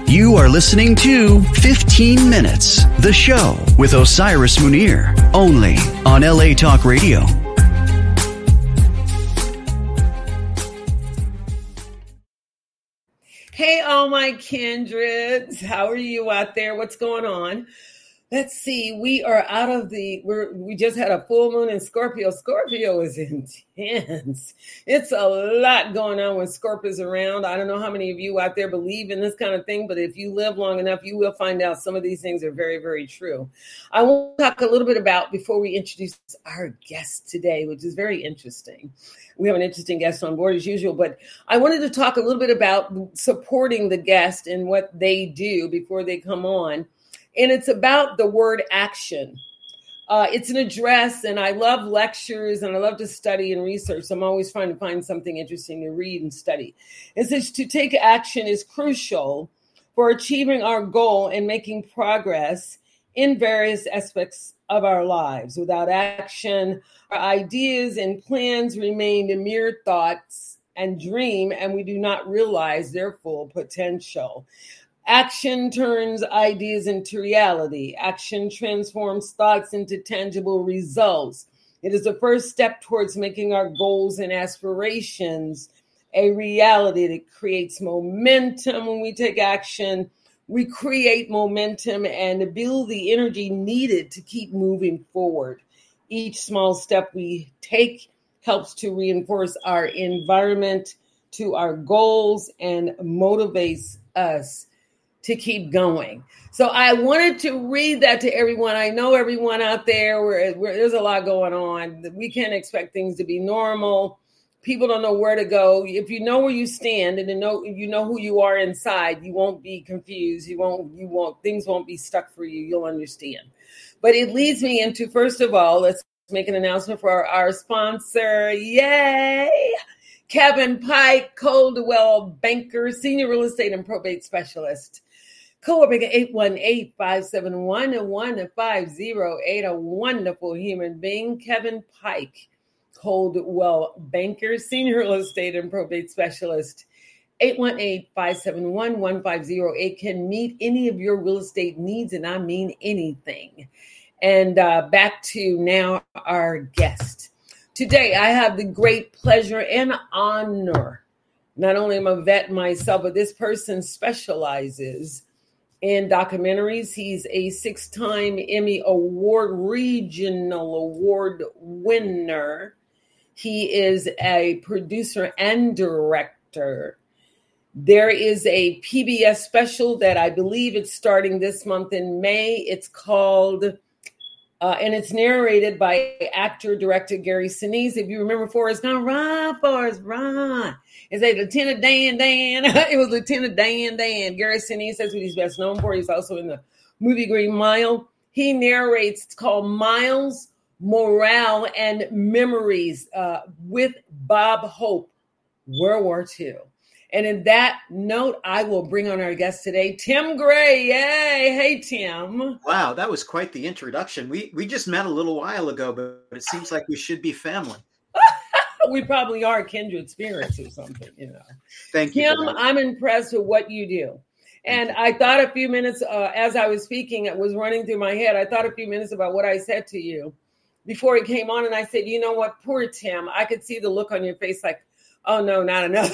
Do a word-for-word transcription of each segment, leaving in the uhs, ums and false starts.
You are listening to fifteen minutes, the show with Osiris Munir, only on L A Talk Radio. Hey, all my kindreds. How are you out there? What's going on? Let's see. We are out of the, we're, we just had a full moon in Scorpio. Scorpio is intense. It's a lot going on when Scorpio's around. I don't know how many of you out there believe in this kind of thing, but if you live long enough, you will find out some of these things are very, very true. I want to talk a little bit about, before we introduce our guest today, which is very interesting. We have an interesting guest on board as usual, but I wanted to talk a little bit about supporting the guest and what they do before they come on. And it's about the word action. Uh, it's an address, and I love lectures, and I love to study and research. So I'm always trying to find something interesting to read and study. It says to take action is crucial for achieving our goal and making progress in various aspects of our lives. Without action, our ideas and plans remain mere thoughts and dream, and we do not realize their full potential. Action turns ideas into reality. Action transforms thoughts into tangible results. It is the first step towards making our goals and aspirations a reality that creates momentum. When we take action, we create momentum and build the energy needed to keep moving forward. Each small step we take helps to reinforce our environment to our goals and motivates us to keep going. So I wanted to read that to everyone. I know everyone out there, where, where there's a lot going on. We can't expect things to be normal. People don't know where to go. If you know where you stand and you know you know who you are inside, you won't be confused. You won't, you won't, things won't be stuck for you. You'll understand. But it leads me into, first of all, let's make an announcement for our, our sponsor. Yay! Kevin Pike, Coldwell Banker, Senior Real Estate and Probate Specialist. Co-worker eight one eight, five seven one, one five zero eight, a wonderful human being. Kevin Pike, Coldwell Banker, Senior Real Estate and Probate Specialist. eight one eight, five seven one, one five zero eight can meet any of your real estate needs, and I mean anything. And uh, back to now our guest. Today, I have the great pleasure and honor. Not only am I a vet myself, but this person specializes in documentaries. He's a six-time Emmy Award, Regional Award winner. He is a producer and director. There is a P B S special that I believe it's starting this month in May. It's called... Uh, and it's narrated by actor, director Gary Sinise. If you remember Forrest Gump, run, Forrest, run. It's a Lieutenant Dan Dan. It was Lieutenant Dan Dan. Gary Sinise, that's what he's best known for. He's also in the movie Green Mile. He narrates, it's called Miles, Morale, and Memories uh, with Bob Hope, World War Two. And in that note, I will bring on our guest today, Tim Gray. Yay. Hey, Tim. Wow, that was quite the introduction. We we just met a little while ago, but it seems like we should be family. We probably are kindred spirits or something, you know. Thank you. Tim, I'm impressed with what you do. And I thought a few minutes, uh, as I was speaking, it was running through my head. I thought a few minutes about what I said to you before it came on. And I said, you know what, poor Tim, I could see the look on your face like, oh, no, not enough.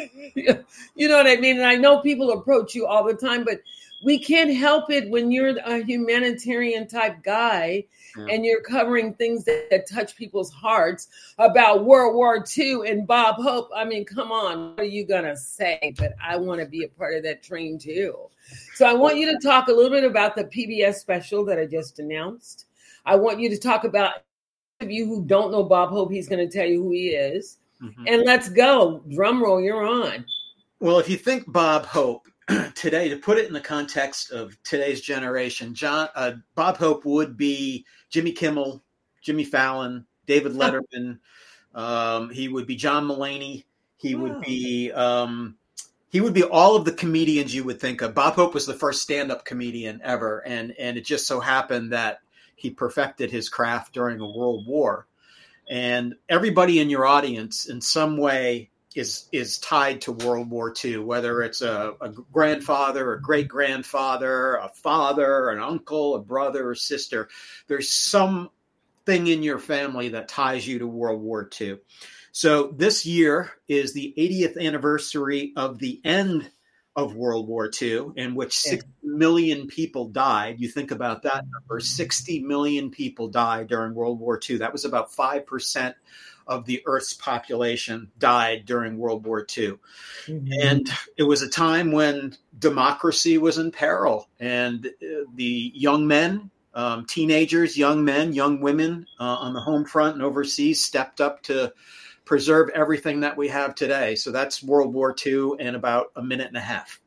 You know what I mean? And I know people approach you all the time, but we can't help it when you're a humanitarian type guy yeah. and you're covering things that, that touch people's hearts about World War Two and Bob Hope. I mean, come on, what are you going to say? But I want to be a part of that train too. So I want you to talk a little bit about the P B S special that I just announced. I want you to talk about, of you who don't know Bob Hope, he's going to tell you who he is. Mm-hmm. And let's go. Drum roll, you're on. Well, if you think Bob Hope today, to put it in the context of today's generation, John uh, Bob Hope would be Jimmy Kimmel, Jimmy Fallon, David Letterman. um, he would be John Mulaney. He oh. would be um, he would be all of the comedians you would think of. Bob Hope was the first stand-up comedian ever, and and it just so happened that he perfected his craft during a world war. And everybody in your audience in some way is is tied to World War Two, whether it's a, a grandfather, a great grandfather, a father, an uncle, a brother or sister. There's something in your family that ties you to World War Two. So this year is the eightieth anniversary of the end of World War Two, in which six million people died. You think about that number, sixty million people died during World War Two. That was about five percent of the Earth's population died during World War Two. Mm-hmm. And it was a time when democracy was in peril, and the young men, um, teenagers, young men, young women uh, on the home front and overseas stepped up to preserve everything that we have today. So that's World War Two in about a minute and a half.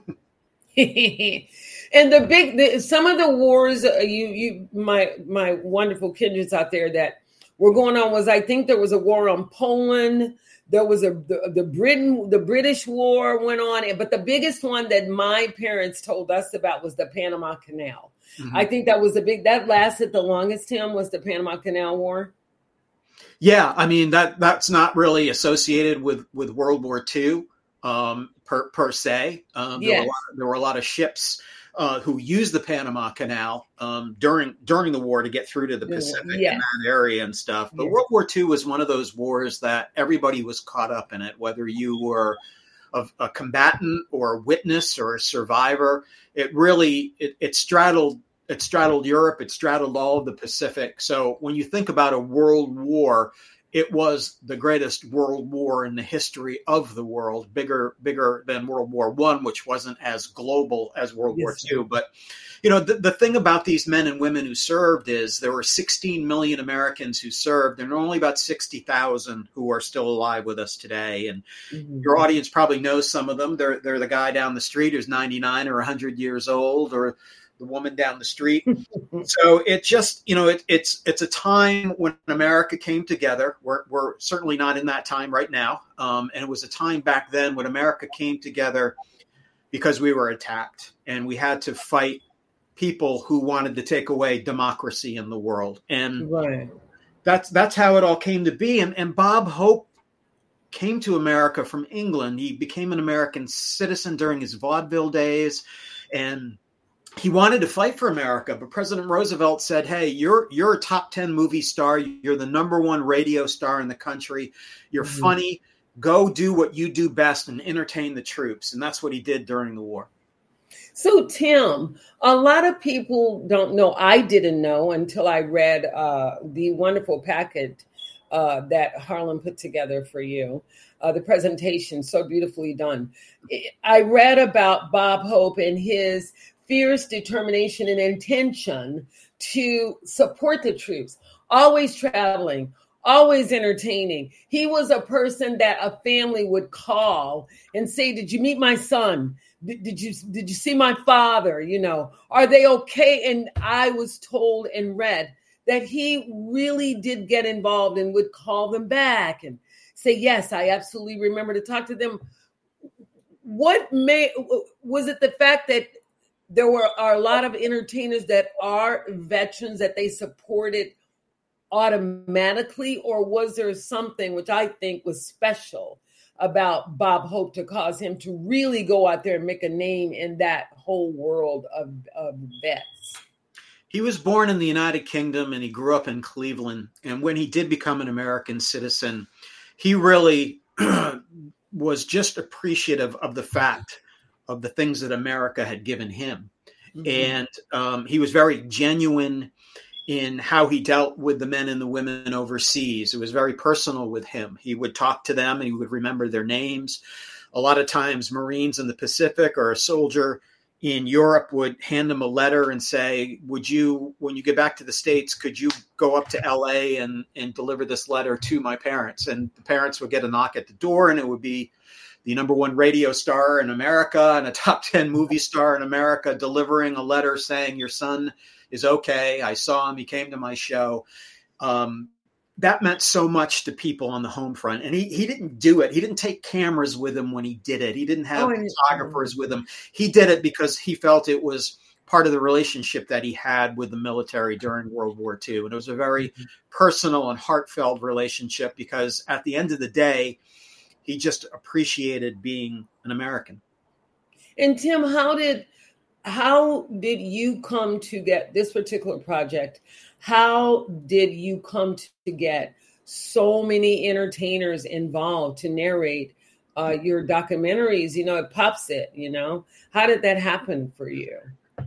And the big, the, some of the wars, uh, you, you, my, my wonderful kindreds out there that were going on was, I think there was a war on Poland. There was a, the, the Britain, the British War went on. But the biggest one that my parents told us about was the Panama Canal. Mm-hmm. I think that was the big, that lasted the longest, Tim, was the Panama Canal War. Yeah, I mean, that that's not really associated with, with World War Two um, per per se. Um, there, yes. were a lot, there were a lot of ships uh, who used the Panama Canal um, during during the war to get through to the Pacific yeah. in that area and stuff. But yeah. World War Two was one of those wars that everybody was caught up in it, whether you were a, a combatant or a witness or a survivor. It really it, it straddled. It straddled Europe. It straddled all of the Pacific. So when you think about a world war, it was the greatest world war in the history of the world, bigger, bigger than World War One, which wasn't as global as World yes. War Two. But, you know, the, the thing about these men and women who served is there were sixteen million Americans who served, and only about sixty thousand who are still alive with us today. And mm-hmm. your audience probably knows some of them. They're, they're the guy down the street who's ninety-nine or one hundred years old, or the woman down the street. So it just, you know, it, it's it's a time when America came together. We're, we're certainly not in that time right now. Um, and it was a time back then when America came together because we were attacked, and we had to fight people who wanted to take away democracy in the world. And right. that's that's how it all came to be. And, and Bob Hope came to America from England. He became an American citizen during his vaudeville days, and he wanted to fight for America, but President Roosevelt said, hey, you're you're a top ten movie star. You're the number one radio star in the country. You're mm-hmm. funny. Go do what you do best and entertain the troops. And that's what he did during the war. So, Tim, a lot of people don't know. I didn't know until I read uh, the wonderful packet uh, that Harlan put together for you. Uh, the presentation, so beautifully done. I read about Bob Hope and his fierce determination and intention to support the troops, always traveling, always entertaining. He was a person that a family would call and say, did you meet my son? Did, did you did you see my father? You know, are they okay? And I was told and read that he really did get involved and would call them back and say, yes, I absolutely remember to talk to them. What may, was it the fact that there were are a lot of entertainers that are veterans that they supported automatically, or was there something which I think was special about Bob Hope to cause him to really go out there and make a name in that whole world of, of vets? He was born in the United Kingdom and he grew up in Cleveland. And when he did become an American citizen, he really was just appreciative of the fact of the things that America had given him. Mm-hmm. And um, he was very genuine in how he dealt with the men and the women overseas. It was very personal with him. He would talk to them and he would remember their names. A lot of times Marines in the Pacific or a soldier in Europe would hand him a letter and say, would you, when you get back to the States, could you go up to L A and, and deliver this letter to my parents? And the parents would get a knock at the door, and it would be the number one radio star in America and a top ten movie star in America delivering a letter saying, your son is okay. I saw him. He came to my show. Um, that meant so much to people on the home front. And he, he didn't do it. He didn't take cameras with him when he did it. He didn't have oh, photographers with him. He did it because he felt it was part of the relationship that he had with the military during World War Two. And it was a very personal and heartfelt relationship because at the end of the day, he just appreciated being an American. And Tim, how did how did you come to get this particular project? How did you come to get so many entertainers involved to narrate uh, your documentaries? You know, it pops it, you know. How did that happen for you?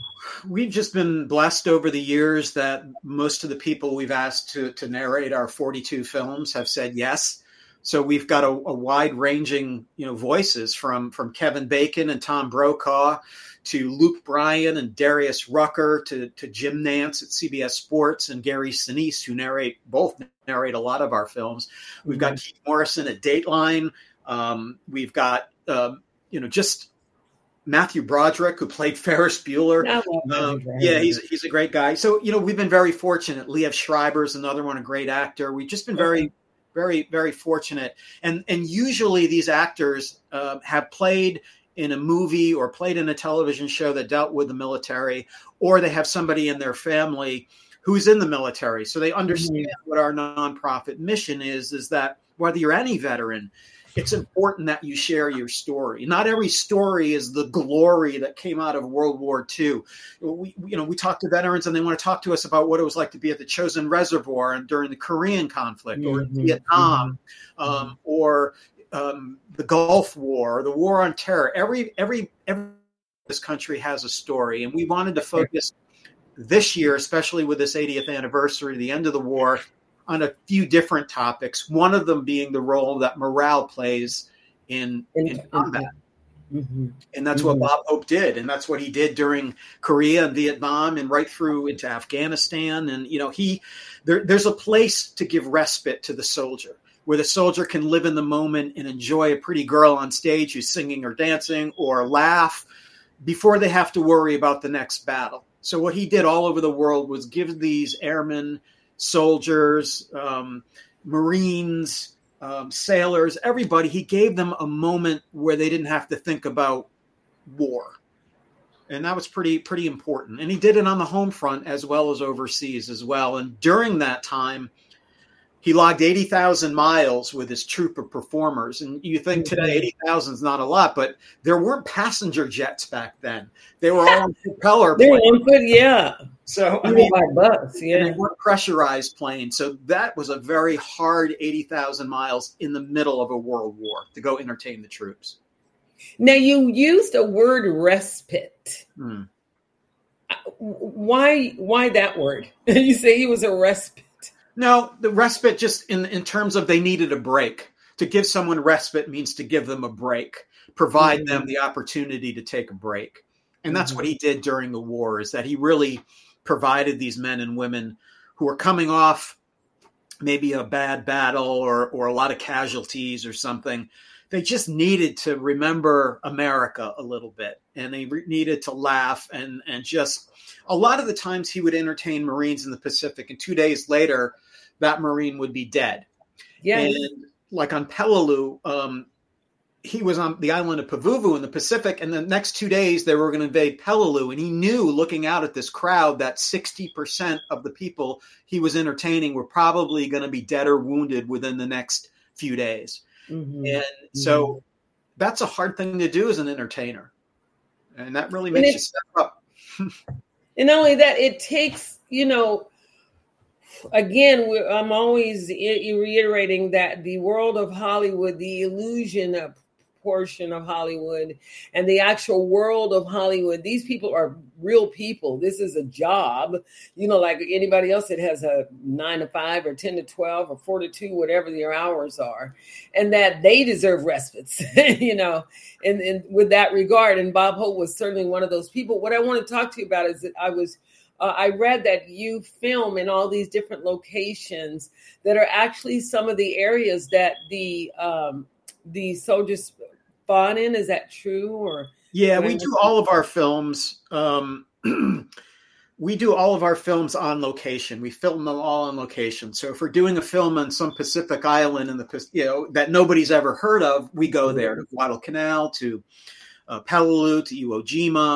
We've just been blessed over the years that most of the people we've asked to, to narrate our forty-two films have said yes. So we've got a, a wide-ranging, you know, voices from, from Kevin Bacon and Tom Brokaw to Luke Bryan and Darius Rucker to, to Jim Nance at C B S Sports and Gary Sinise, who narrate both narrate a lot of our films. We've mm-hmm. got Keith Morrison at Dateline. Um, we've got, um, you know, just Matthew Broderick, who played Ferris Bueller. Um, yeah, he's he's a great guy. So, you know, we've been very fortunate. Liev Schreiber's another one, a great actor. We've just been very, very, very fortunate. And and usually these actors uh, have played in a movie or played in a television show that dealt with the military, or they have somebody in their family who's in the military. So they understand mm-hmm. what our nonprofit mission is, is that whether you're any veteran, it's important that you share your story. Not every story is the glory that came out of World War Two. We, you know, we talk to veterans and they want to talk to us about what it was like to be at the Chosin Reservoir and during the Korean conflict or mm-hmm. Vietnam mm-hmm. Um, or um, the Gulf War, or the War on Terror. Every, every, every this country has a story. And we wanted to focus this year, especially with this eightieth anniversary, the end of the war, on a few different topics, one of them being the role that morale plays in, in combat. Mm-hmm. And that's mm-hmm. what Bob Hope did. And that's what he did during Korea and Vietnam and right through into Afghanistan. And, you know, he there, there's a place to give respite to the soldier, where the soldier can live in the moment and enjoy a pretty girl on stage who's singing or dancing or laugh before they have to worry about the next battle. So what he did all over the world was give these airmen, soldiers, um, Marines, um, sailors, everybody, he gave them a moment where they didn't have to think about war. And that was pretty, pretty important. And he did it on the home front as well as overseas as well. And during that time, he logged eighty thousand miles with his troop of performers. And you think today eighty thousand is not a lot, but there weren't passenger jets back then. They were all on propeller planes. They were on foot, yeah. So, I mean, by bus, yeah. And they weren't pressurized planes. So that was a very hard eighty thousand miles in the middle of a world war to go entertain the troops. Now, you used a word respite. Hmm. Why, why that word? You say he was a respite. No, the respite just in, in terms of they needed a break. To give someone respite means to give them a break, provide mm-hmm. them the opportunity to take a break. And that's mm-hmm. what he did during the war, is that he really provided these men and women who were coming off maybe a bad battle or, or a lot of casualties or something. They just needed to remember America a little bit, and they re- needed to laugh and, and just a lot of the times he would entertain Marines in the Pacific, and two days later, that Marine would be dead. Yeah. And like on Peleliu, um, he was on the island of Pavuvu in the Pacific, and the next two days they were going to invade Peleliu. And he knew, looking out at this crowd, that sixty percent of the people he was entertaining were probably going to be dead or wounded within the next few days. Mm-hmm. And so mm-hmm. that's a hard thing to do as an entertainer. And that really makes you step up. And not only that, it takes, you know, again, I'm always reiterating that the world of Hollywood, the illusion of portion of Hollywood and the actual world of Hollywood, these people are real people. This is a job, you know, like anybody else that has a nine to five or ten to twelve or four to two, whatever their hours are, and that they deserve respites, you know, and, and with that regard. And Bob Hope was certainly one of those people. What I want to talk to you about is that I was Uh, I read that you film in all these different locations that are actually some of the areas that the um, the soldiers fought in. Is that true? Or yeah, we do all of our films. Um, we do all of our films on location. We film them all on location. So if we're doing a film on some Pacific island in the you know that nobody's ever heard of, we go there to Guadalcanal, to uh, Peleliu, to Iwo Jima.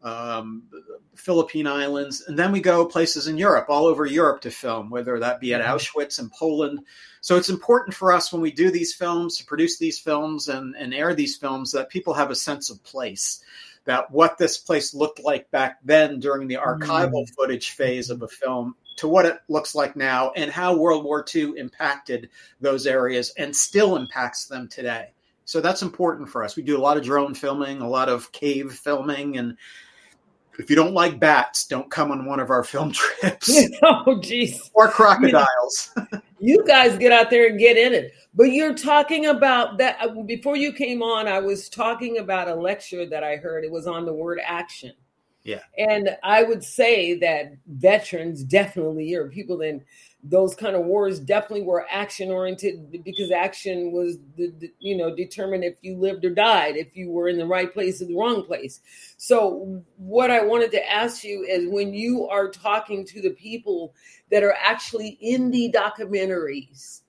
um, Philippine Islands, and then we go places in Europe, all over Europe to film, whether that be at Auschwitz in Poland. So it's important for us when we do these films, to produce these films and, and air these films, that people have a sense of place, that what this place looked like back then during the archival mm. footage phase of a film to what it looks like now, and how World War Two impacted those areas and still impacts them today. So that's important for us. We do a lot of drone filming, a lot of cave filming, and if you don't like bats, don't come on one of our film trips. Oh, geez. Or crocodiles. You guys get out there and get in it. But you're talking about that. Before you came on, I was talking about a lecture that I heard. It was on the word action. Yeah. And I would say that veterans definitely, or people in those kind of wars definitely were action oriented, because action was, the, the, you know, determined if you lived or died, if you were in the right place or the wrong place. So what I wanted to ask you is, when you are talking to the people that are actually in the documentaries,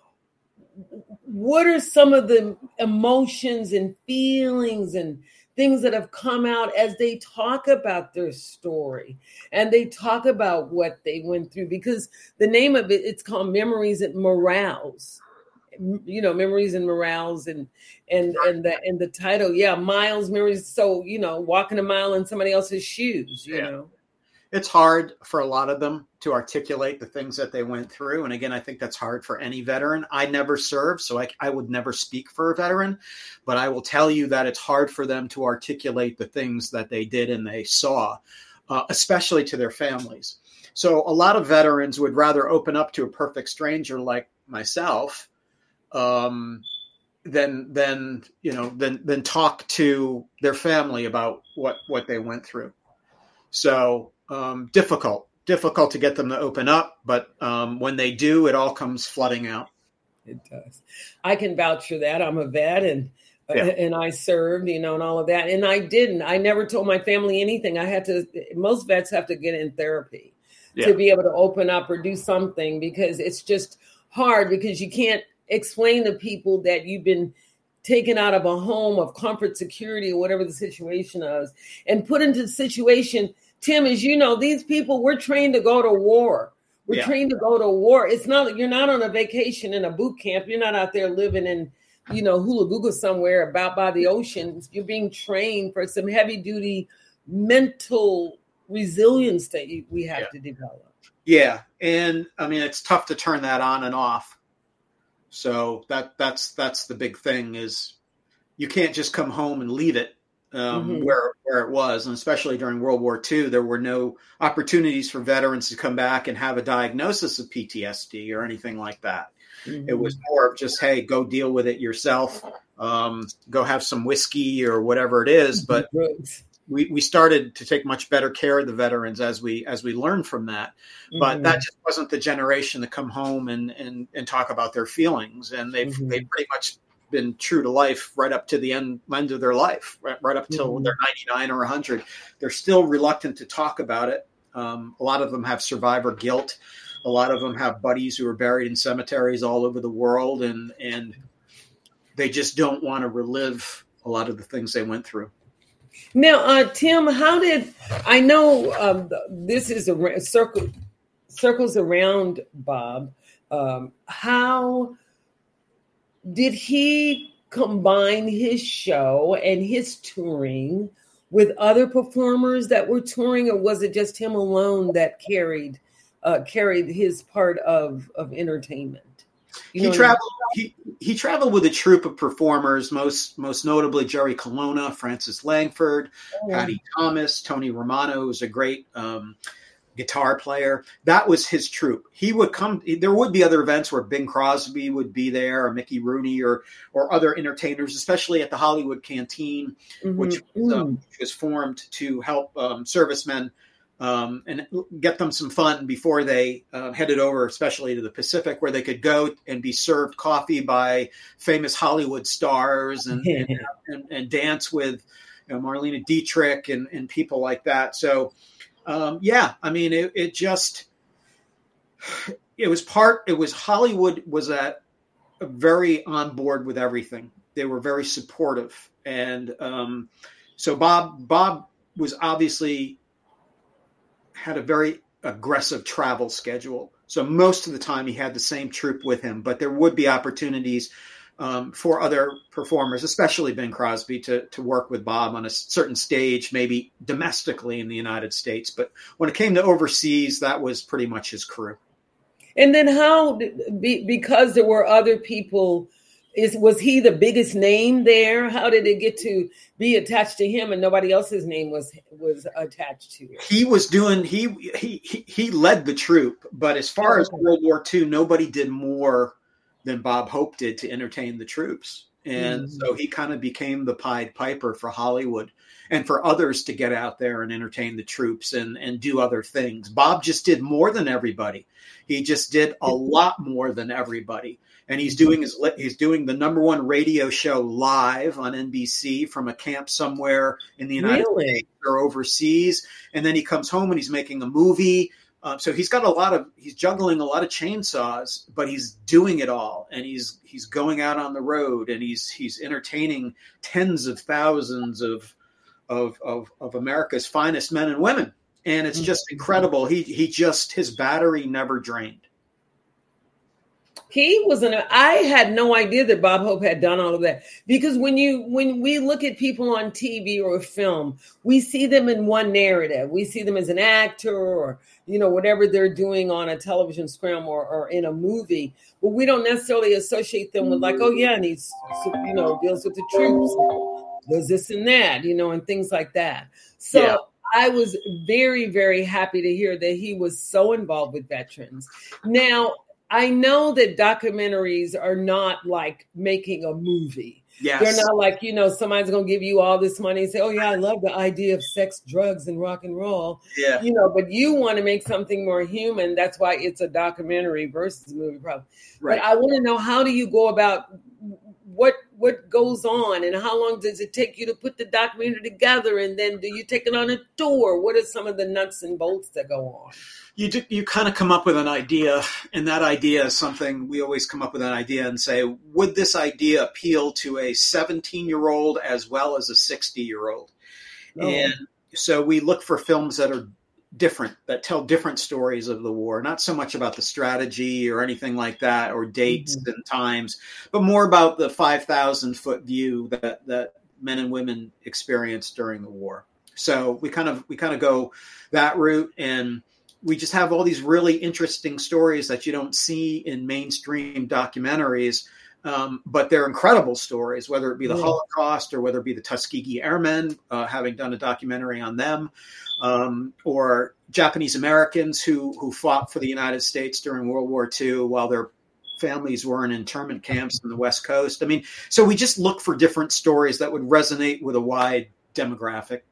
what are some of the emotions and feelings and things that have come out as they talk about their story and they talk about what they went through? Because the name of it, it's called Memories and Morales, you know, Memories and Morales, and, and, and the, and the title, yeah, Miles, Memories. So, you know, walking a mile in somebody else's shoes, you yeah. know. It's hard for a lot of them to articulate the things that they went through. And again, I think that's hard for any veteran. I never served, so I, I would never speak for a veteran, but I will tell you that it's hard for them to articulate the things that they did and they saw, uh, especially to their families. So a lot of veterans would rather open up to a perfect stranger like myself um, than, than, you know, than, than talk to their family about what, what they went through. So, Um, difficult, difficult to get them to open up. But um, when they do, it all comes flooding out. It does. I can vouch for that. I'm a vet, and yeah. uh, and I served, you know, and all of that. And I didn't. I never told my family anything. I had to. Most vets have to get in therapy yeah. to be able to open up or do something, because it's just hard, because you can't explain to people that you've been taken out of a home of comfort, security, or whatever the situation is, and put into the situation. Tim, as you know, these people, we're trained to go to war. We're yeah. trained to go to war. It's not, you're not on a vacation in a boot camp. You're not out there living in, you know, Hula Booga somewhere about by the ocean. You're being trained for some heavy duty mental resilience that we have yeah. to develop. Yeah. And I mean, it's tough to turn that on and off. So that that's, that's the big thing, is you can't just come home and leave it. Um, mm-hmm. where where it was, and especially during World War Two, there were no opportunities for veterans to come back and have a diagnosis of P T S D or anything like that. Mm-hmm. It was more of just, hey, go deal with it yourself, um, go have some whiskey or whatever it is. But we, we started to take much better care of the veterans as we as we learned from that. Mm-hmm. But that just wasn't the generation to come home and and, and talk about their feelings, and they've mm-hmm. they pretty much been true to life right up to the end, end of their life, right, right up till mm-hmm. they're ninety-nine or one hundred. They're still reluctant to talk about it. Um, a lot of them have survivor guilt. A lot of them have buddies who are buried in cemeteries all over the world, and and they just don't want to relive a lot of the things they went through. Now, uh, Tim, how did I know um, this is a circle circles around Bob? Um, how did he combine his show and his touring with other performers that were touring, or was it just him alone that carried uh, carried his part of, of entertainment? You he traveled. He he traveled with a troupe of performers, most most notably Jerry Colonna, Francis Langford, oh. Patty Thomas, Tony Romano, who's a great um, guitar player. That was his troupe. He would come. There would be other events where Bing Crosby would be there, or Mickey Rooney, or or other entertainers, especially at the Hollywood Canteen, mm-hmm. which, was, um, which was formed to help um, servicemen um, and get them some fun before they uh, headed over, especially to the Pacific, where they could go and be served coffee by famous Hollywood stars and and, and, and dance with, you know, Marlene Dietrich and, and people like that. So. Um, yeah, I mean, it, it just, it was part, it was Hollywood was at very on board with everything. They were very supportive. And um, so Bob, Bob was obviously had a very aggressive travel schedule. So most of the time he had the same troupe with him, but there would be opportunities um, for other performers, especially Bing Crosby, to, to work with Bob on a certain stage, maybe domestically in the United States. But when it came to overseas, that was pretty much his crew. And then how, be, because there were other people, is was he the biggest name there? How did it get to be attached to him and nobody else's name was was attached to it? He was doing, he he he, he led the troupe, but as far as World War Two, nobody did more than Bob Hope did to entertain the troops. And mm-hmm. so he kind of became the Pied Piper for Hollywood and for others to get out there and entertain the troops and, and do other things. Bob just did more than everybody. He just did a lot more than everybody. And he's doing his, he's doing the number one radio show live on N B C from a camp somewhere in the United really? States or overseas. And then he comes home and he's making a movie. Um, so he's got a lot of, he's juggling a lot of chainsaws, but he's doing it all. And he's, he's going out on the road and he's, he's entertaining tens of thousands of, of, of, of America's finest men and women. And it's just incredible. He, he just, his battery never drained. He was an, I had no idea that Bob Hope had done all of that, because when you, when we look at people on T V or film, we see them in one narrative. We see them as an actor or, you know, whatever they're doing on a television screen or, or in a movie, but we don't necessarily associate them with like, oh yeah, and he's, you know, deals with the troops, does this and that, you know, and things like that. So yeah. I was very, very happy to hear that he was so involved with veterans. Now, I know that documentaries are not like making a movie. Yes. They're not like, you know, somebody's going to give you all this money and say, oh, yeah, I love the idea of sex, drugs, and rock and roll. Yeah. You know, but you want to make something more human. That's why it's a documentary versus a movie, probably. Right. But I want to know, how do you go about what what goes on and how long does it take you to put the documentary together? And then do you take it on a tour? What are some of the nuts and bolts that go on? You do, you kind of come up with an idea, and that idea is something we always come up with an idea and say, would this idea appeal to a seventeen-year-old as well as a sixty-year-old? Oh. And so we look for films that are different, that tell different stories of the war, not so much about the strategy or anything like that, or dates mm-hmm. and times, but more about the five thousand foot view that, that men and women experienced during the war. So we kind of we kind of go that route, and we just have all these really interesting stories that you don't see in mainstream documentaries, um, but they're incredible stories, whether it be the yeah. Holocaust or whether it be the Tuskegee Airmen, uh, having done a documentary on them, um, or Japanese Americans who who fought for the United States during World War Two while their families were in internment camps on the West Coast. I mean, so we just look for different stories that would resonate with a wide demographic.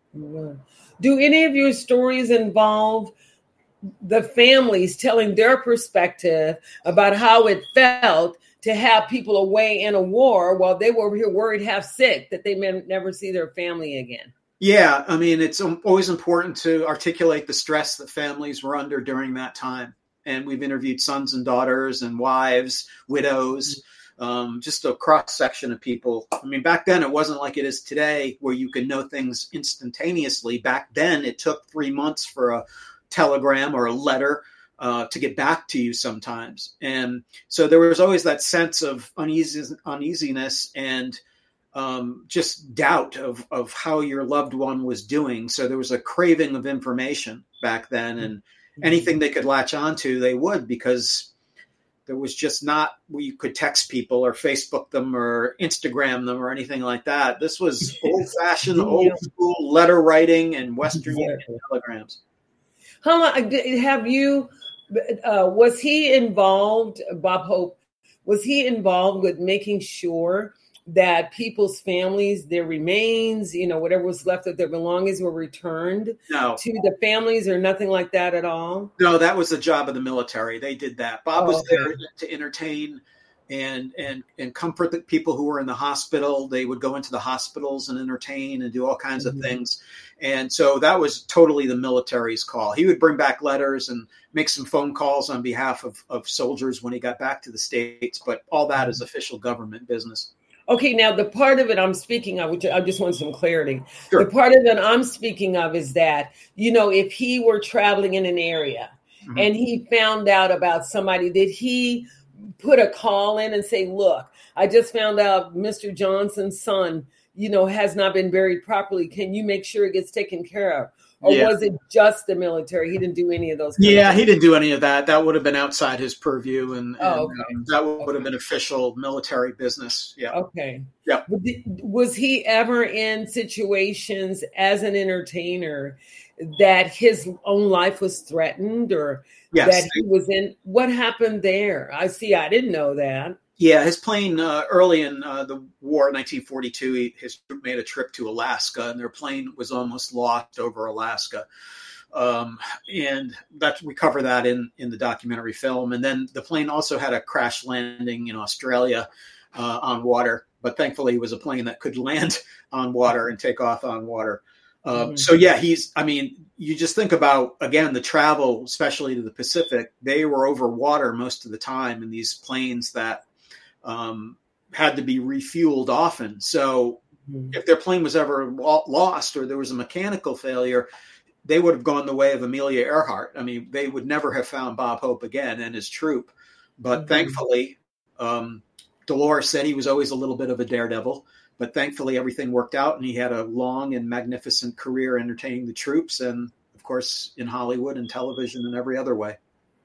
Do any of your stories involve the families telling their perspective about how it felt to have people away in a war while they were here worried, half sick, that they may never see their family again? Yeah, I mean, it's always important to articulate the stress that families were under during that time. And we've interviewed sons and daughters and wives, widows, um, just a cross section of people. I mean, back then it wasn't like it is today where you can know things instantaneously. Back then it took three months for a telegram or a letter uh, to get back to you sometimes. And so there was always that sense of uneasy, uneasiness and um, just doubt of, of how your loved one was doing. So there was a craving of information back then, and anything they could latch onto, they would, because there was just not where you could text people or Facebook them or Instagram them or anything like that. This was old-fashioned, yeah. old school letter writing and Western Union telegrams. How long have you, uh, was he involved, Bob Hope, was he involved with making sure that people's families, their remains, you know, whatever was left of their belongings were returned no. to the families, or nothing like that at all? No, that was the job of the military. They did that. Bob oh, was okay. there to entertain and and and comfort the people who were in the hospital. They would go into the hospitals and entertain and do all kinds mm-hmm. of things. And so that was totally the military's call. He would bring back letters and make some phone calls on behalf of, of soldiers when he got back to the States. But all that is official government business. Okay, now the part of it I'm speaking of, which I just want some clarity. Sure. The part of it I'm speaking of is that, you know, if he were traveling in an area mm-hmm. and he found out about somebody, did he put a call in and say, look, I just found out Mister Johnson's son, you know, has not been buried properly. Can you make sure it gets taken care of? Or yeah. was it just the military? He didn't do any of those. Yeah, he didn't do any of that. That would have been outside his purview, and, and oh, okay. um, that would okay. have been official military business. Yeah. Okay. Yeah. Was he ever in situations as an entertainer that his own life was threatened, or yes. that he was in? What happened there? I see. I didn't know that. Yeah, his plane uh, early in uh, the war in nineteen forty-two, he, his troop made a trip to Alaska, and their plane was almost lost over Alaska. Um, and that we cover that in, in the documentary film. And then the plane also had a crash landing in Australia uh, on water, but thankfully it was a plane that could land on water and take off on water. Uh, mm-hmm. So yeah, he's, I mean, you just think about, again, the travel, especially to the Pacific, they were over water most of the time in these planes that um, had to be refueled often. So mm-hmm. if their plane was ever lo- lost or there was a mechanical failure, they would have gone the way of Amelia Earhart. I mean, they would never have found Bob Hope again and his troop. But mm-hmm. thankfully, um, Dolores said he was always a little bit of a daredevil, but thankfully everything worked out and he had a long and magnificent career entertaining the troops and, of course, in Hollywood and television and every other way.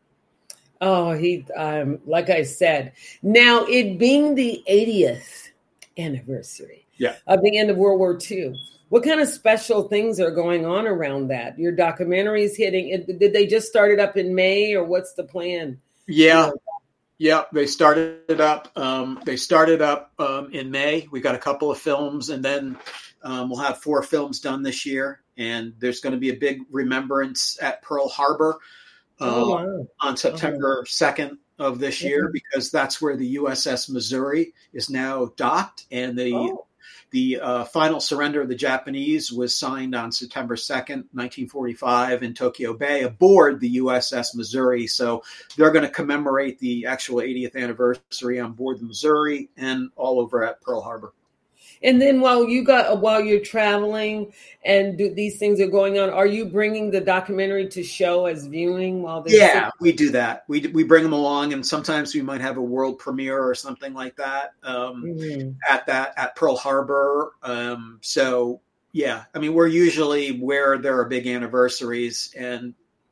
Oh, he, um, like I said, now it being the eightieth anniversary yeah. of the end of World War Two, what kind of special things are going on around that? Your documentary's hitting it. Did they just start it up in May, or what's the plan? Yeah. Yeah. They started it up. Um, they started up um, in May. We got a couple of films, and then um, we'll have four films done this year. And there's going to be a big remembrance at Pearl Harbor uh, oh, wow. on September second of this year, because that's where the U S S Missouri is now docked, and the oh. The uh, final surrender of the Japanese was signed on September second, nineteen forty-five in Tokyo Bay aboard the U S S Missouri. So they're going to commemorate the actual eightieth anniversary on board the Missouri and all over at Pearl Harbor. And then while you got while you're traveling and do, these things are going on, are you bringing the documentary to show as viewing while they're Yeah, sitting? we do that. We we bring them along, and sometimes we might have a world premiere or something like that um, mm-hmm. at that at Pearl Harbor. Um, so yeah, I mean, we're usually where there are big anniversaries, and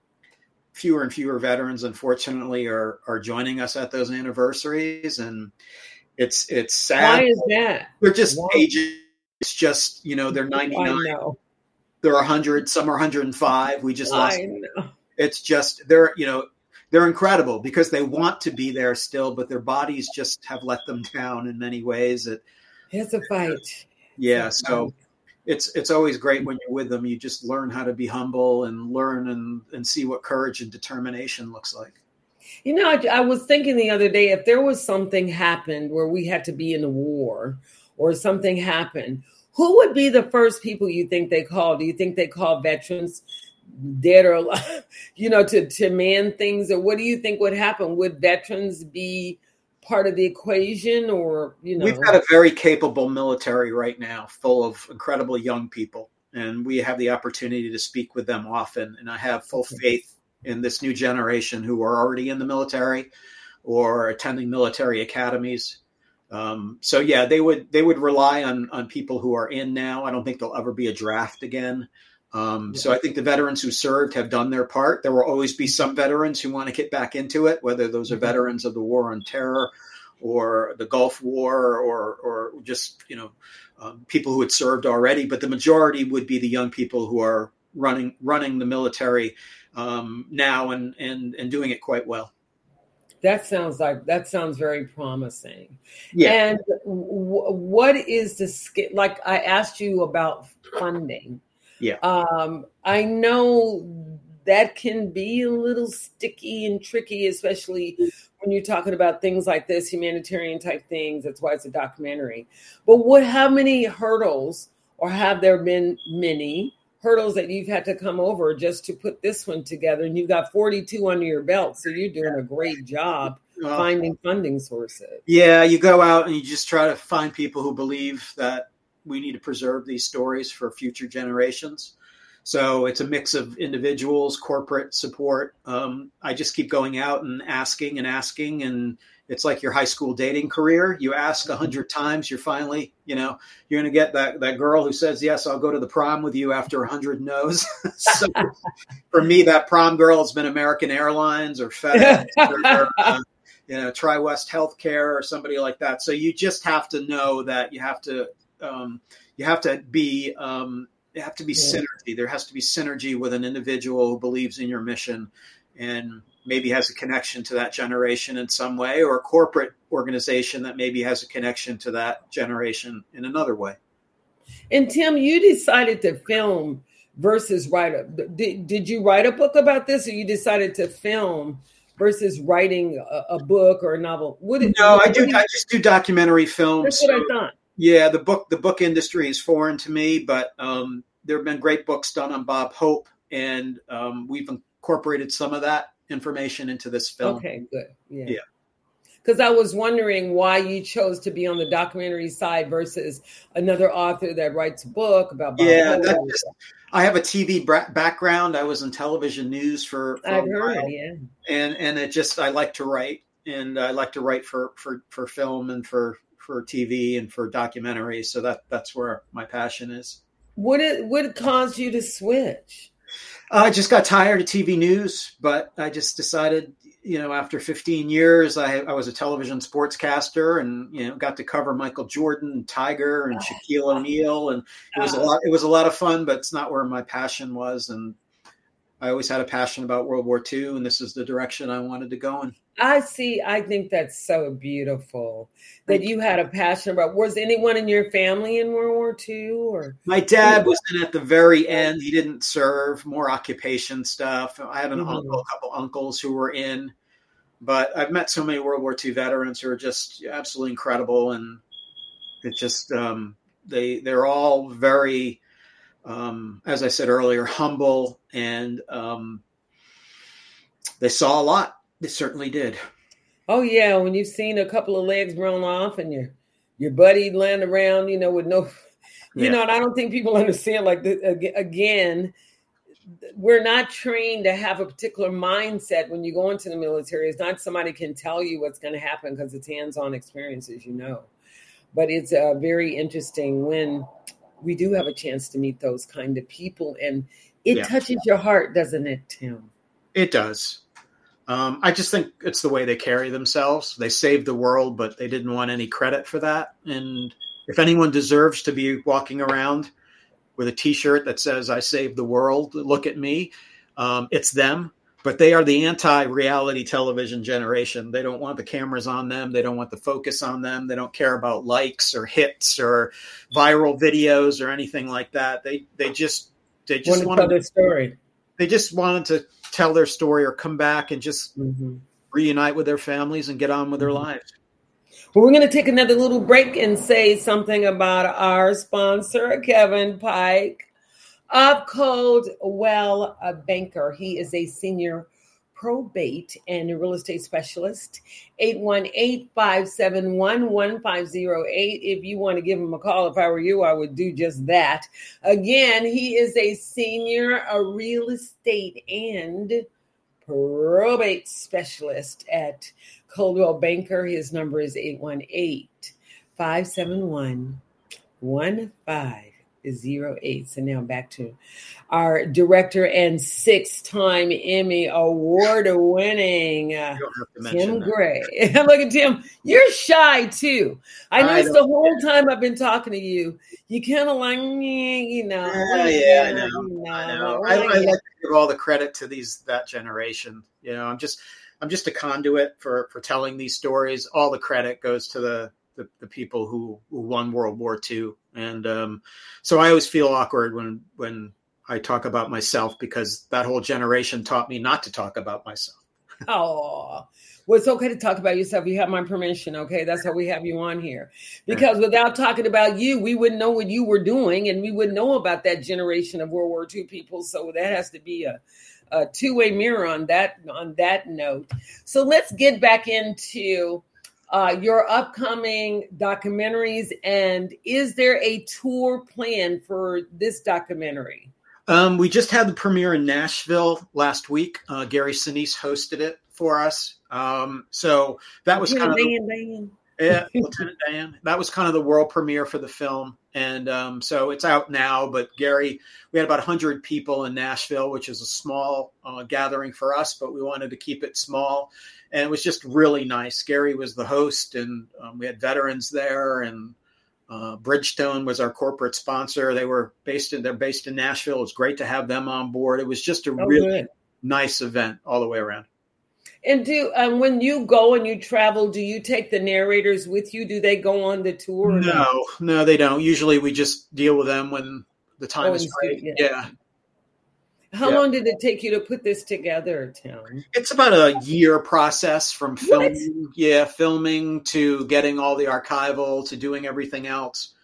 fewer and fewer veterans, unfortunately, are are joining us at those anniversaries, and It's it's sad. Why is that? They're just Why? ages. It's just, you know, they're ninety-nine. They're one hundred. Some are one hundred five. We just lost. I know. It's just, they're, you know, they're incredible because they want to be there still, but their bodies just have let them down in many ways. It, it's a fight. Yeah. It's a so fight. it's it's always great when you're with them. You just learn how to be humble and learn and, and see what courage and determination looks like. You know, I, I was thinking the other day, if there was something happened where we had to be in a war or something happened, who would be the first people you think they call? Do you think they call veterans, dead or alive, you know, to, to man things? Or what do you think would happen? Would veterans be part of the equation, or, you know? We've got a very capable military right now, full of incredible young people, and we have the opportunity to speak with them often. And I have full faith in this new generation who are already in the military or attending military academies. Um, so yeah, they would they would rely on on people who are in now. I don't think there'll ever be a draft again. Um, yeah. So I think the veterans who served have done their part. There will always be some veterans who want to get back into it, whether those are veterans of the War on Terror or the Gulf War, or or just, you know, um, people who had served already. But the majority would be the young people who are running running the military um, now and, and, and doing it quite well. That sounds like, that sounds very promising. Yeah. And w- what is the skill? Like I asked you about funding. Yeah. Um, I know that can be a little sticky and tricky, especially when you're talking about things like this, humanitarian type things. That's why it's a documentary. But what, how many hurdles, or have there been many hurdles that you've had to come over just to put this one together? And you've got forty-two under your belt, so you're doing a great job well, finding funding sources. Yeah, you go out and you just try to find people who believe that we need to preserve these stories for future generations. So it's a mix of individuals, corporate support. Um, I just keep going out and asking and asking, and it's like your high school dating career. You ask a hundred times, you're finally, you know, you're going to get that, that girl who says, yes, I'll go to the prom with you after a hundred no's. So for me, that prom girl has been American Airlines or FedEx or, uh, you know, TriWest Healthcare or somebody like that. So you just have to know that you have to, um, you have to be, um, you have to be yeah. synergy. There has to be synergy with an individual who believes in your mission and maybe has a connection to that generation in some way, or a corporate organization that maybe has a connection to that generation in another way. And Tim, you decided to film versus write a, did, did you write a book about this, or you decided to film versus writing a, a book or a novel? What did, no, what, I do. You, I just do documentary films. That's what so, I thought. Yeah, the book the book industry is foreign to me, but um, there have been great books done on Bob Hope, and um, we've incorporated some of that information into this film. Okay, good. Yeah. Yeah. Because I was wondering why you chose to be on the documentary side versus another author that writes a book about Bob yeah, Hope. That's just, I have a T V background. I was in television news for, for I've a heard, while. yeah. And and it just I like to write, and I like to write for for, for film and for, for T V and for documentaries. So that that's where my passion is. What it what caused you to switch? I just got tired of T V news, but I just decided, you know, after fifteen years, I, I was a television sportscaster, and you know, got to cover Michael Jordan, and Tiger, and Shaquille O'Neal, and it was a lot. It was a lot of fun, but it's not where my passion was. And I always had a passion about World War Two, and this is the direction I wanted to go in. I see. I think that's so beautiful that you had a passion about. Was anyone in your family in World War Two? Or my dad was in at the very end. He didn't serve. More occupation stuff. I had an mm-hmm. uncle, a couple uncles who were in, but I've met so many World War Two veterans who are just absolutely incredible, and it just um, they they're all very, um, as I said earlier, humble, and um, they saw a lot. They certainly did. Oh yeah, when you've seen a couple of legs blown off and your your buddy land around, you know, with no, you yeah. know, and I don't think people understand. Like the, again, we're not trained to have a particular mindset when you go into the military. It's not somebody can tell you what's going to happen because it's hands-on experiences, you know. But it's uh, very interesting when we do have a chance to meet those kind of people, and it yeah. touches your heart, doesn't it, Tim? It does. Um, I just think it's the way they carry themselves. They saved the world, but they didn't want any credit for that. And if anyone deserves to be walking around with a T-shirt that says, I saved the world, look at me, um, it's them. But they are the anti-reality television generation. They don't want the cameras on them. They don't want the focus on them. They don't care about likes or hits or viral videos or anything like that. They they just they just want to tell their story. They just wanted to tell their story or come back and just mm-hmm. reunite with their families and get on with their mm-hmm. lives. Well, we're going to take another little break and say something about our sponsor, Kevin Pike of Coldwell Banker. He is a senior probate and a real estate specialist. eight one eight, five seven one, one five zero eight. If you want to give him a call, if I were you, I would do just that. Again, he is a senior a real estate and probate specialist at Coldwell Banker. His number is eight one eight, five seven one, one five zero eight. So now back to our director and six-time Emmy award-winning uh, Tim Gray. Look at Tim. You're shy too. I noticed the whole time I've been talking to you, you kind of like, you know. Yeah, yeah, I know. You know, I know. I, I like to give all the credit to these that generation. You know, I'm just I'm just a conduit for for telling these stories. All the credit goes to the the, the people who, who won World War Two. And um, so I always feel awkward when, when I talk about myself, because that whole generation taught me not to talk about myself. Oh, well, it's okay to talk about yourself. You have my permission. Okay. That's how we have you on here, because without talking about you, we wouldn't know what you were doing, and we wouldn't know about that generation of World War Two people. So that has to be a, a two-way mirror on that on that note. So let's get back into uh, your upcoming documentaries. And is there a tour plan for this documentary? Um, we just had the premiere in Nashville last week. Uh, Gary Sinise hosted it for us. Um, so that was kind of Dan, Dan. yeah, Lieutenant Dan. That was kind of the world premiere for the film. And um, so it's out now. But Gary, we had about one hundred people in Nashville, which is a small uh, gathering for us, but we wanted to keep it small. And it was just really nice. Gary was the host, and um, we had veterans there, and uh, Bridgestone was our corporate sponsor. They were based in, they're based in Nashville. It was great to have them on board. It was just a Oh, really good. nice event all the way around. And do um, when you go and you travel, do you take the narrators with you? Do they go on the tour? or not? No, no, they don't. Usually we just deal with them when the time Oh, is you right. see, yeah. Yeah. How Yeah. long did it take you to put this together, Tim? It's about a year process from filming, yeah, filming to getting all the archival to doing everything else.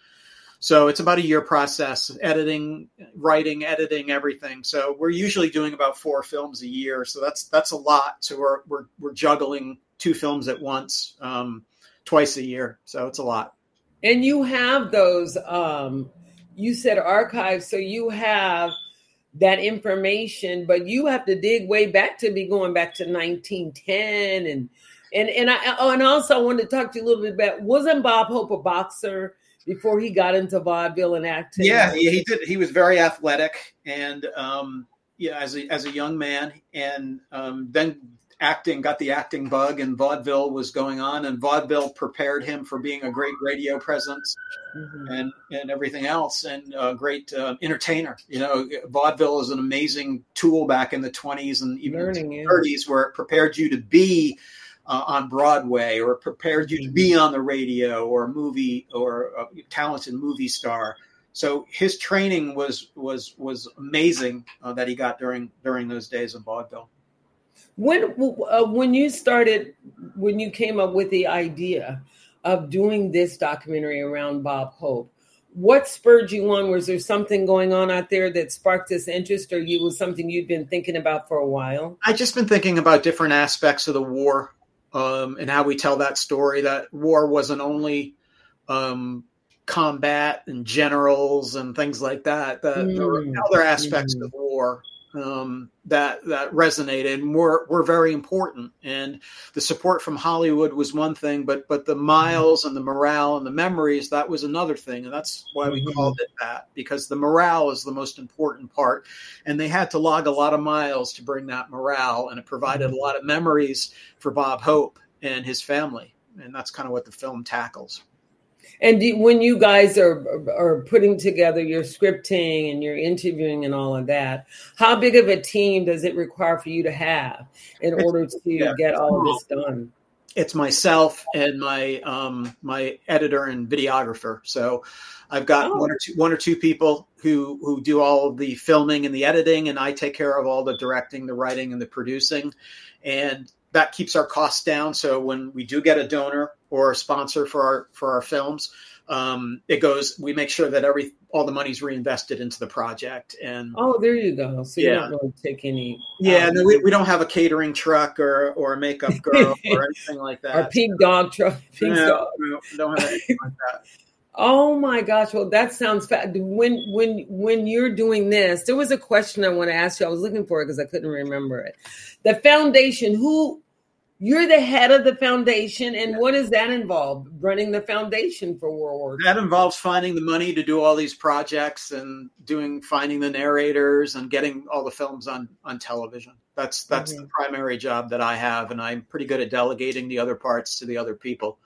So it's about a year process, editing, writing, editing, everything. So we're usually doing about four films a year. So that's that's a lot. So we're we're we're juggling two films at once, um, twice a year. So it's a lot. And you have those, um, you said archives, so you have that information, but you have to dig way back to be going back to nineteen ten. And and and I oh, and also I wanted to talk to you a little bit about, wasn't Bob Hope a boxer before he got into vaudeville and acting? Yeah, he, he did. He was very athletic, and um, yeah, as a as a young man, and um, then acting got the acting bug, and vaudeville was going on, and vaudeville prepared him for being a great radio presence, Mhm. and and everything else, and a great uh, entertainer. You know, vaudeville is an amazing tool back in the twenties and even Learning, the yeah. thirties, where it prepared you to be uh, on Broadway, or prepared you to be on the radio, or a movie, or a talented movie star. So his training was was was amazing uh, that he got during during those days of vaudeville. When uh, when you started, when you came up with the idea of doing this documentary around Bob Hope, what spurred you on? Was there something going on out there that sparked this interest, or you was something you'd been thinking about for a while? I've just been thinking about different aspects of the war, um, and how we tell that story. That war wasn't only um, combat and generals and things like that. That Mm. there were other aspects Mm. of war um, that that resonated and were were very important. And the support from Hollywood was one thing, but but the miles and the morale and the memories, that was another thing. And that's why we Mhm. called it that, because the morale is the most important part. And they had to log a lot of miles to bring that morale, and it provided a lot of memories for Bob Hope and his family. And that's kind of what the film tackles. And do, when you guys are are putting together your scripting and your interviewing and all of that, how big of a team does it require for you to have in It's- order to yeah, get it's all of small. this done? It's myself and my um, my editor and videographer. So I've got Oh. one or two one or two people who who do all of the filming and the editing, and I take care of all the directing, the writing, and the producing, and that keeps our costs down. So when we do get a donor or a sponsor for our for our films, um, it goes. We make sure that every all the money's reinvested into the project. And Oh, there you go. So you Yeah. don't really take any. yeah, um, no, we, we don't have a catering truck or or a makeup girl or anything like that. Or pig dog truck. Pig No, dog. no, we don't have anything like that. Oh my gosh! Well, that sounds fat. When when when you're doing this, there was a question I want to ask you. I was looking for it because I couldn't remember it. The foundation. Who? You're the head of the foundation, and what does that involve? Running the foundation for World War Two. That involves finding the money to do all these projects and doing finding the narrators and getting all the films on on television. That's that's Mhm. the primary job that I have, and I'm pretty good at delegating the other parts to the other people.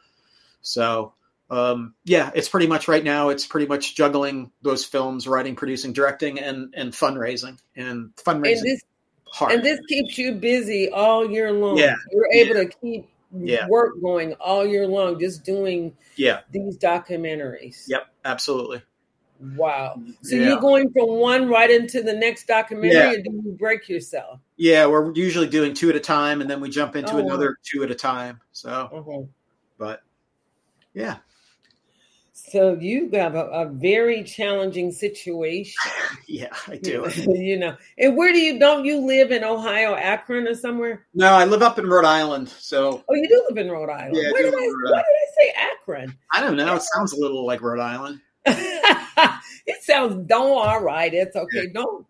So um, yeah, it's pretty much right now. It's pretty much juggling those films, writing, producing, directing, and and fundraising. And fundraising And this hard. and this keeps you busy all year long. Yeah. You're able to keep Yeah. work going all year long, just doing yeah. these documentaries. Yep. Absolutely. Wow. So Yeah. you're going from one right into the next documentary, Yeah. or do you break yourself? Yeah, we're usually doing two at a time, and then we jump into Oh, wow. another two at a time. So, Uh-huh. but yeah. So you have a, a very challenging situation. Yeah, I do. You know, and where do you, don't you live in Ohio, Akron or somewhere? No, I live up in Rhode Island. So. Oh, you do live in Rhode Island. Yeah, where did I, why did I say Akron? I don't know. It sounds a little like Rhode Island. It sounds, don't, all right. It's okay. Yeah. Don't,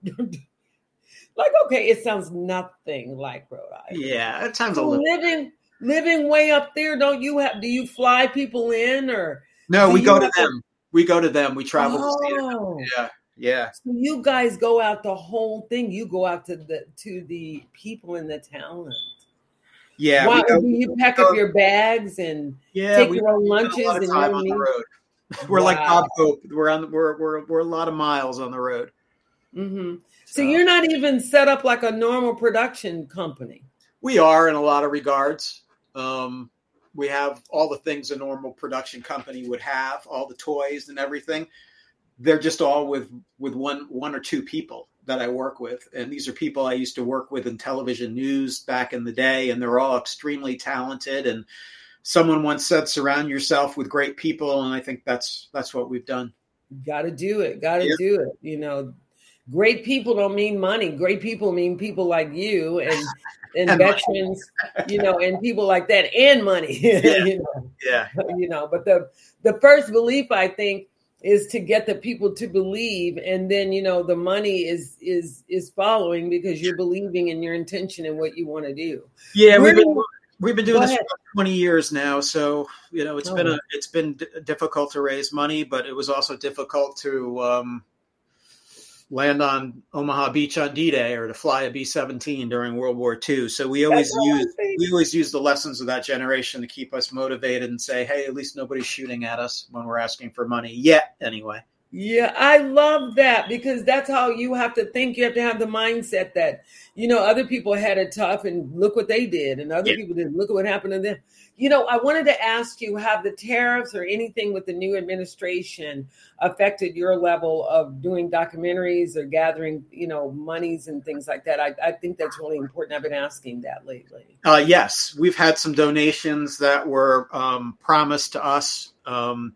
like, okay. It sounds nothing like Rhode Island. Yeah, it sounds so a little. Living, living way up there, don't you have, do you fly people in or? No, we go to them. To... We go to them. We travel oh. to see them. Yeah, yeah. So you guys go out the whole thing. You go out to the to the people in the talent. Yeah. Why, go, do you pack up your bags and yeah, take we, your own lunches a lot of and time on the road. We're wow. like Bob Hope. We're on. We're we're we're a lot of miles on the road. Mm-hmm. So, so you're not even set up like a normal production company. We are in a lot of regards. Um, We have all the things a normal production company would have, all the toys and everything. They're just all with, with one one or two people that I work with. And these are people I used to work with in television news back in the day, and they're all extremely talented. And someone once said, surround yourself with great people. And I think that's that's what we've done. Got to do it. Got to yeah. do it. You know, great people don't mean money. Great people mean people like you and and, and veterans, you know, and people like that, and money. Yeah. you know, yeah. You know, but the the first belief, I think, is to get the people to believe, and then you know the money is is is following because you're believing in your intention and what you want to do. Yeah, Where we've been you, we've been doing this ahead. for twenty years now, so you know it's oh. been a it's been d- difficult to raise money, but it was also difficult to um, land on Omaha Beach on D-Day or to fly a B seventeen during World War Two. So we always use we always use the lessons of that generation to keep us motivated and say, hey, at least nobody's shooting at us when we're asking for money yet. Anyway. Yeah, I love that because that's how you have to think. You have to have the mindset that, you know, other people had it tough and look what they did, and other yeah. people did. Look at what happened to them. You know, I wanted to ask you, have the tariffs or anything with the new administration affected your level of doing documentaries or gathering, you know, monies and things like that? I, I think that's really important. I've been asking that lately. Uh, yes, we've had some donations that were um, promised to us um,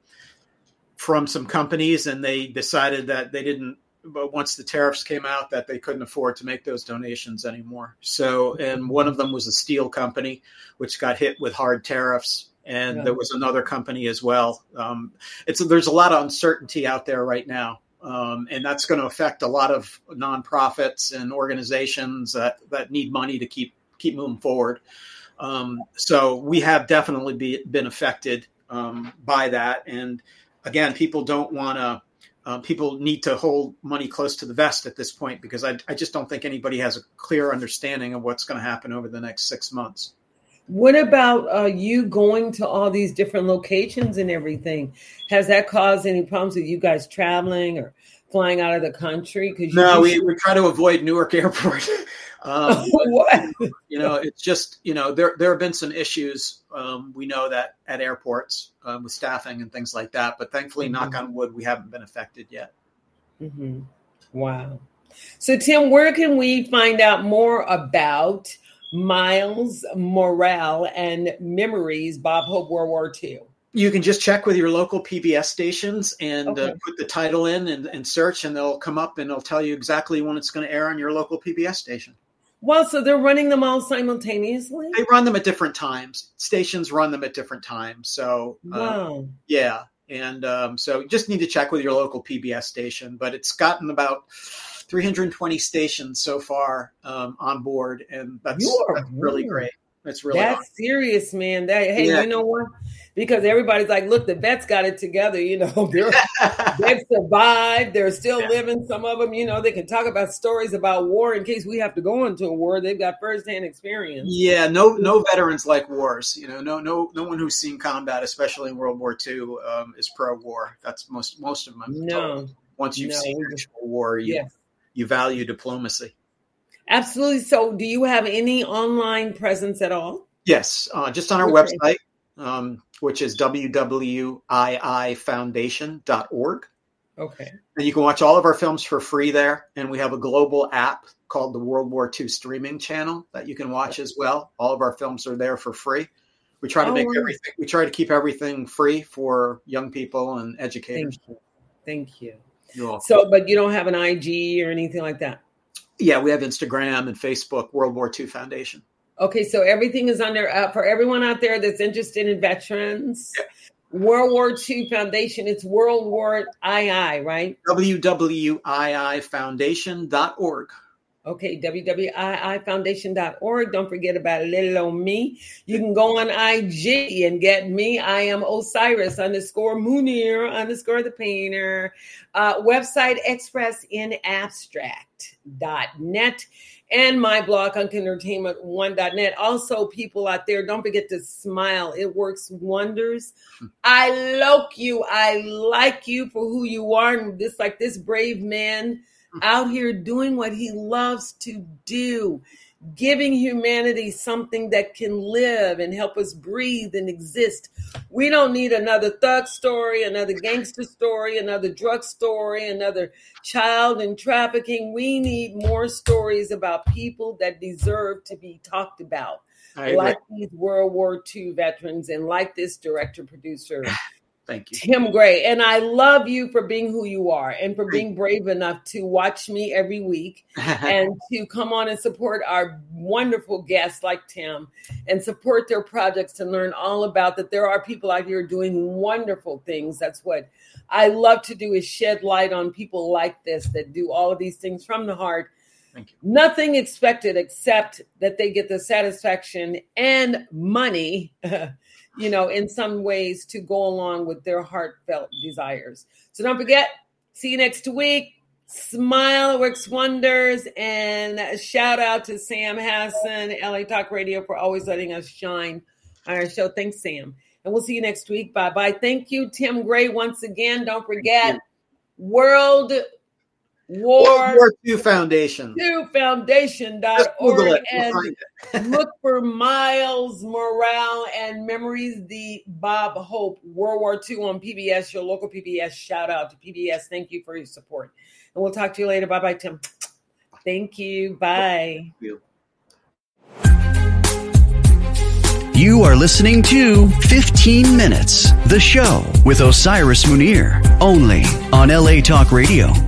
from some companies, and they decided that they didn't, but once the tariffs came out, that they couldn't afford to make those donations anymore. So, and one of them was a steel company, which got hit with hard tariffs. And yeah. there was another company as well. Um, it's there's a lot of uncertainty out there right now. Um, and that's going to affect a lot of nonprofits and organizations that, that need money to keep, keep moving forward. Um, so we have definitely be, been affected um, by that. And again, people don't want to, Um, people need to hold money close to the vest at this point because I, I just don't think anybody has a clear understanding of what's going to happen over the next six months. What about uh, you going to all these different locations and everything? Has that caused any problems with you guys traveling or flying out of the country? Cause you no, we, we try to avoid Newark Airport. um, what? You know, it's just, you know, there there have been some issues. Um, we know that at airports um, with staffing and things like that. But thankfully, mm-hmm. knock on wood, we haven't been affected yet. Mm-hmm. Wow. So, Tim, where can we find out more about Miles Morrell and Memories, Bob Hope, World War Two? You can just check with your local P B S stations and okay. uh, put the title in and, and search, and they'll come up and they'll tell you exactly when it's going to air on your local P B S station. Well, so they're running them all simultaneously? They run them at different times. Stations run them at different times. So, wow. Um, yeah. And um, so you just need to check with your local P B S station. But it's gotten about three hundred twenty stations so far um, on board. And that's, that's really great. That's really That's awesome. serious, man. That Hey, yeah. you know what? Because everybody's like, look, the vets got it together. You know, they're, they've survived. They're still yeah. living. Some of them, you know, they can talk about stories about war in case we have to go into a war. They've got firsthand experience. Yeah, no, no veterans like wars. You know, no, no, no one who's seen combat, especially in World War Two, um, is pro-war. That's most most of them. No, once you've no, seen actual war, you yes. you value diplomacy. Absolutely. So, do you have any online presence at all? Yes, uh, just on our okay. website. Um, which is w w i i foundation dot org. Okay. And you can watch all of our films for free there. And we have a global app called the World War Two Streaming Channel that you can watch as well. All of our films are there for free. We try to Oh, make wow. everything, we try to keep everything free for young people and educators. Thank you. Thank you. You're welcome. So, but you don't have an I G or anything like that? Yeah, we have Instagram and Facebook, World War Two Foundation. Okay, so everything is under, uh, for everyone out there that's interested in veterans, Yeah. World War Two Foundation, it's World War I I, right? W W I I foundation dot org. Okay, w w i i foundation dot org. Don't forget about little old me. You can go on I G and get me. I am Osiris underscore Munir underscore the painter. Uh, website express in abstract dot net and my blog, Unk Entertainment one dot net. Also, people out there, don't forget to smile. It works wonders. I like you. I like you for who you are. And just like this brave man out here doing what he loves to do, giving humanity something that can live and help us breathe and exist. We don't need another thug story, another gangster story, another drug story, another child in trafficking. We need more stories about people that deserve to be talked about, I agree. like these World War Two veterans and like this director producer. Thank you. Tim Gray. And I love you for being who you are and for being brave enough to watch me every week and to come on and support our wonderful guests like Tim and support their projects and learn all about that there are people out here doing wonderful things. That's what I love to do, is shed light on people like this that do all of these things from the heart. Thank you. Nothing expected except that they get the satisfaction and money you know, in some ways to go along with their heartfelt desires. So don't forget, see you next week. Smile, it works wonders. And a shout out to Sam Hassan, L A Talk Radio, for always letting us shine on our show. Thanks, Sam. And we'll see you next week. Bye-bye. Thank you, Tim Gray, once again. Don't forget, World War, World War Two Foundation. Two Foundation dot org and look for Miles Morale and Memories, the Bob Hope World War Two on P B S, your local P B S. Shout out to P B S. Thank you for your support. And we'll talk to you later. Bye-bye, Tim. Thank you. Bye. Thank you. You are listening to fifteen minutes, the show with Osiris Munir, only on L A Talk Radio.